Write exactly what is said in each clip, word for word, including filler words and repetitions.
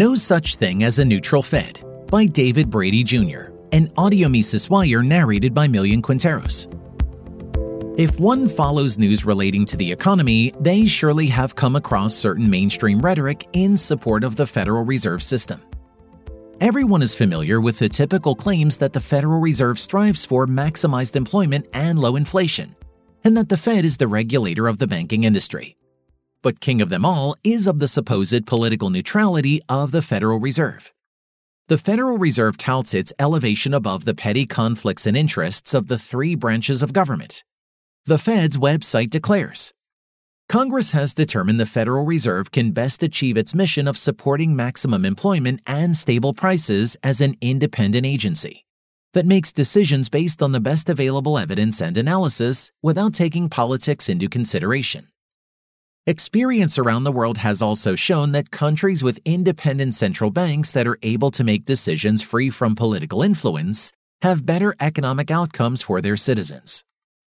No Such Thing as a Neutral Fed by David Brady Junior, an Audio Mises Wire narrated by Millian Quinteros. If one follows news relating to the economy, they surely have come across certain mainstream rhetoric in support of the Federal Reserve System. Everyone is familiar with the typical claims that the Federal Reserve strives for maximized employment and low inflation, and that the Fed is the regulator of the banking industry. But king of them all is of the supposed political neutrality of the Federal Reserve. The Federal Reserve touts its elevation above the petty conflicts and interests of the three branches of government. The Fed's website declares, Congress has determined the Federal Reserve can best achieve its mission of supporting maximum employment and stable prices as an independent agency that makes decisions based on the best available evidence and analysis without taking politics into consideration. Experience around the world has also shown that countries with independent central banks that are able to make decisions free from political influence have better economic outcomes for their citizens.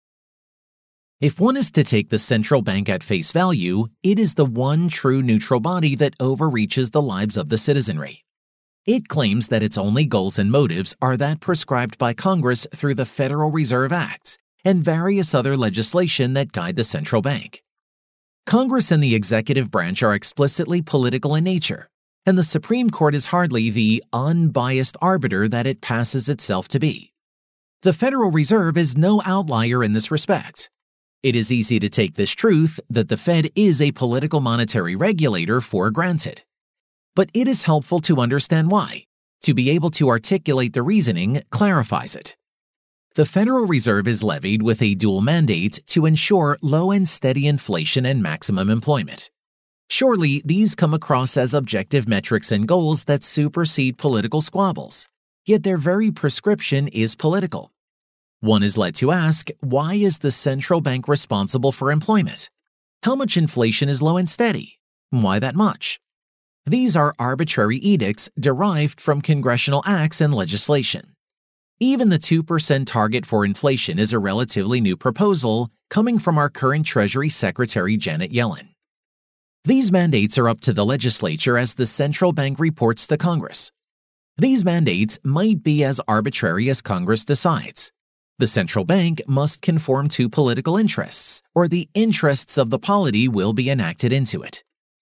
If one is to take the central bank at face value, it is the one true neutral body that overreaches the lives of the citizenry. It claims that its only goals and motives are that prescribed by Congress through the Federal Reserve Act and various other legislation that guide the central bank. Congress and the executive branch are explicitly political in nature, and the Supreme Court is hardly the unbiased arbiter that it passes itself to be. The Federal Reserve is no outlier in this respect. It is easy to take this truth that the Fed is a political monetary regulator for granted. But it is helpful to understand why. To be able to articulate the reasoning clarifies it. The Federal Reserve is levied with a dual mandate to ensure low and steady inflation and maximum employment. Surely, these come across as objective metrics and goals that supersede political squabbles, yet their very prescription is political. One is led to ask, why is the central bank responsible for employment? How much inflation is low and steady? Why that much? These are arbitrary edicts derived from congressional acts and legislation. Even the two percent target for inflation is a relatively new proposal coming from our current Treasury Secretary Janet Yellen. These mandates are up to the legislature as the central bank reports to Congress. These mandates might be as arbitrary as Congress decides. The central bank must conform to political interests, or the interests of the polity will be enacted into it.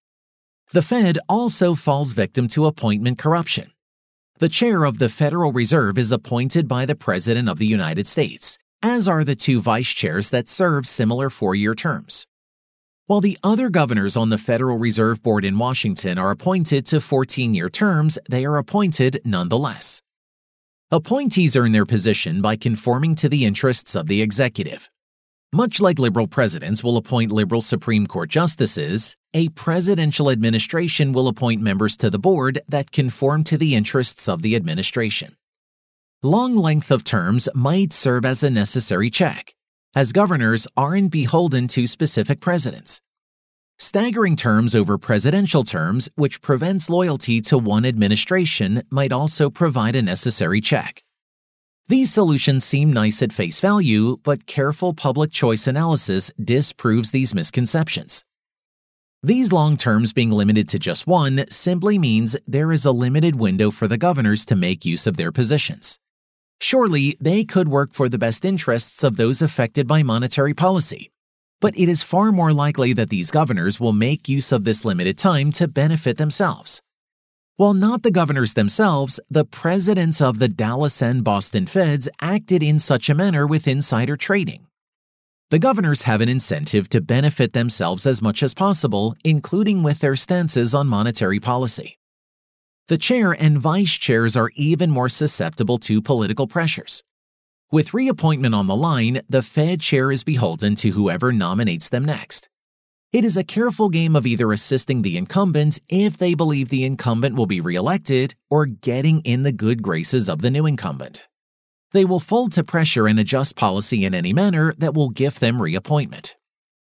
The Fed also falls victim to appointment corruption. The chair of the Federal Reserve is appointed by the President of the United States, as are the two vice chairs that serve similar four-year terms. While the other governors on the Federal Reserve Board in Washington are appointed to fourteen-year terms, they are appointed nonetheless. Appointees earn their position by conforming to the interests of the executive. Much like liberal presidents will appoint liberal Supreme Court justices, a presidential administration will appoint members to the board that conform to the interests of the administration. Long length of terms might serve as a necessary check, as governors aren't beholden to specific presidents. Staggering terms over presidential terms, which prevents loyalty to one administration, might also provide a necessary check. These solutions seem nice at face value, but careful public choice analysis disproves these misconceptions. These long terms being limited to just one simply means there is a limited window for the governors to make use of their positions. Surely, they could work for the best interests of those affected by monetary policy, but it is far more likely that these governors will make use of this limited time to benefit themselves. While not the governors themselves, the presidents of the Dallas and Boston Feds acted in such a manner with insider trading. The governors have an incentive to benefit themselves as much as possible, including with their stances on monetary policy. The chair and vice chairs are even more susceptible to political pressures. With reappointment on the line, the Fed chair is beholden to whoever nominates them next. It is a careful game of either assisting the incumbent if they believe the incumbent will be reelected or getting in the good graces of the new incumbent. They will fold to pressure and adjust policy in any manner that will give them reappointment.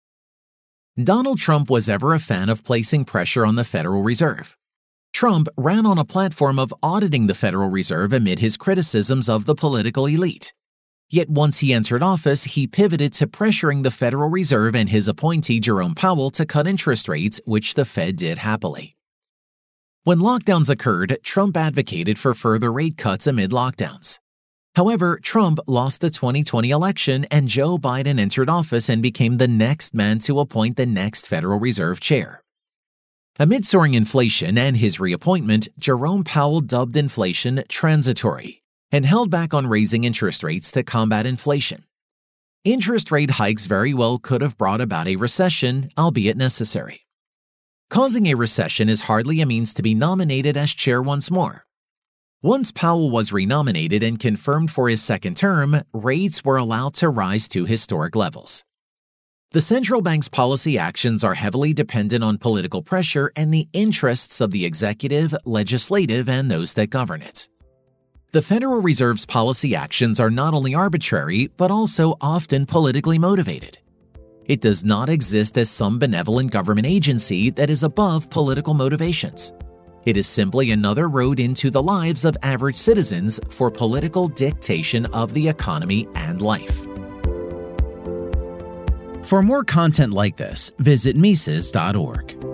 Donald Trump was ever a fan of placing pressure on the Federal Reserve. Trump ran on a platform of auditing the Federal Reserve amid his criticisms of the political elite. Yet once he entered office, he pivoted to pressuring the Federal Reserve and his appointee Jerome Powell to cut interest rates, which the Fed did happily. When lockdowns occurred, Trump advocated for further rate cuts amid lockdowns. However, Trump lost the twenty twenty election and Joe Biden entered office and became the next man to appoint the next Federal Reserve chair. Amid soaring inflation and his reappointment, Jerome Powell dubbed inflation transitory and held back on raising interest rates to combat inflation. Interest rate hikes very well could have brought about a recession, albeit necessary. Causing a recession is hardly a means to be nominated as chair once more. Once Powell was renominated and confirmed for his second term, rates were allowed to rise to historic levels. The central bank's policy actions are heavily dependent on political pressure and the interests of the executive, legislative, and those that govern it. The Federal Reserve's policy actions are not only arbitrary, but also often politically motivated. It does not exist as some benevolent government agency that is above political motivations. It is simply another road into the lives of average citizens for political dictation of the economy and life. For more content like this, visit Mises dot org.